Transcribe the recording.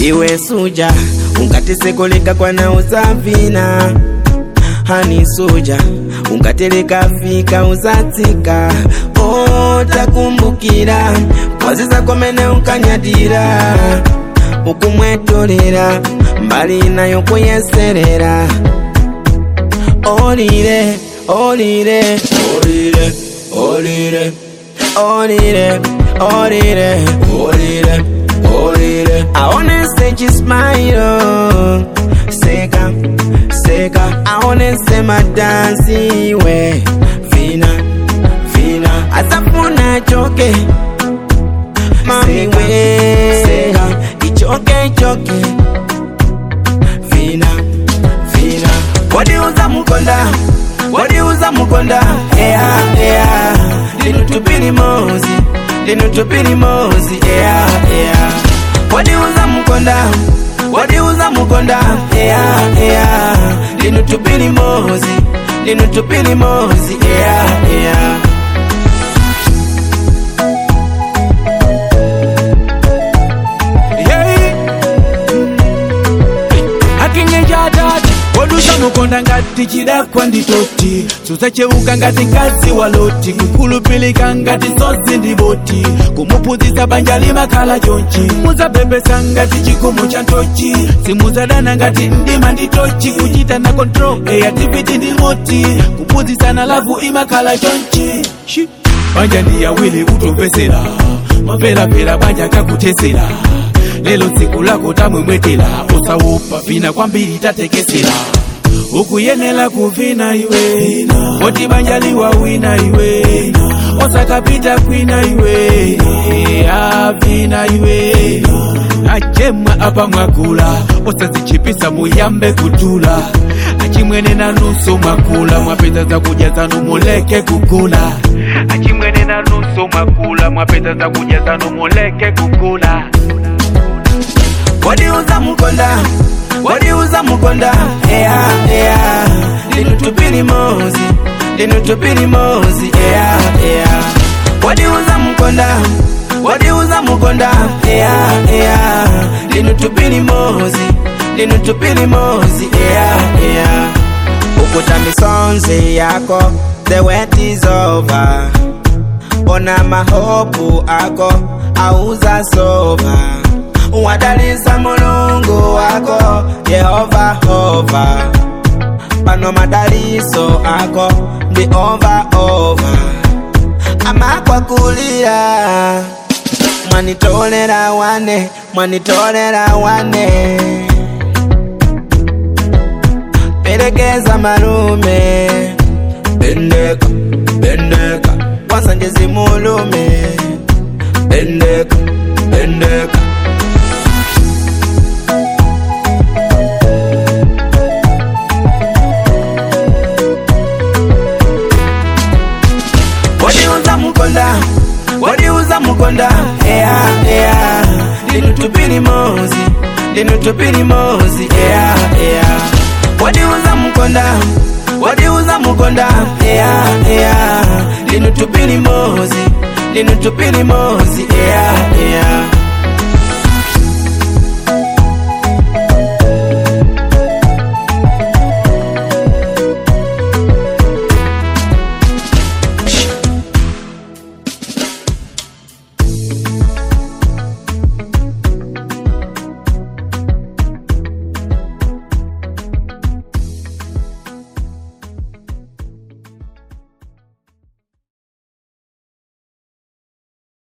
iwe suja ungatesekoleka kwa na uzavina hani suja ungateleka fika uzatika takumbukira waziza komene unkanyadira ukumwetolera mbali nayo kuyeserera olire olire olire olire olire olire olire olire I wanna say you smile seka seka I wanna say my dance we vina vina asafuna choke mami we seka ichoke choke vina vina wadiuza mukonda wadiuza mukonda ea ea linutupili mozi linutupili mozi ea ea wadiuza mukonda wadiuza mukonda ea ea linutupili mozi ea ea Wadusa mukonda ngati chidakwa nditoti Suzachewuka ngati kazi waloti Kukulupilika ngati sozi ndiboti Kumupuzisa banjali makala chonchi Muzabebesa ngati chikumu chantochi Simuzadana ngati ndima nditochi Kuchita na control creativity ndimoti Kupuzisa na lavu imakala chonchi Banja ndiya wili utopesela Mavela pela banja kakutesela Lelo siku lako tamwemwetela Osawupa vina kwa mbili tatekesela Ukuyenela kuvina iwe Oti banjaliwa wina iwe Osakapita kwina iwe Vina iwe Achemwa apa mwakula Osazichipisa muyambe kutula Achimwene na nusu mwakula Mwapeza za kujaza numuleke kukula Achimwene na nusu mwakula Mwapeza za kujaza numuleke kukula wadiuza mukonda wadiuza mukonda ea ea linutupili mozi ea ea wadiuza mukonda ea ea linutupili mozi ea ea ukuta misonzi yako the wet is over ona mahopu ako auza sova wadaliza mulungu wako Yehova hova pano madaliso ako ndi over over ama kwa kulia mwanitolera wane perekeza malume bendeka bendeka wasanjezi mulume bendeka bendeka wadiuza mukonda ea ea linutupili mozi ea ea wadiuza mukonda ea ea linutupili mozi ea ea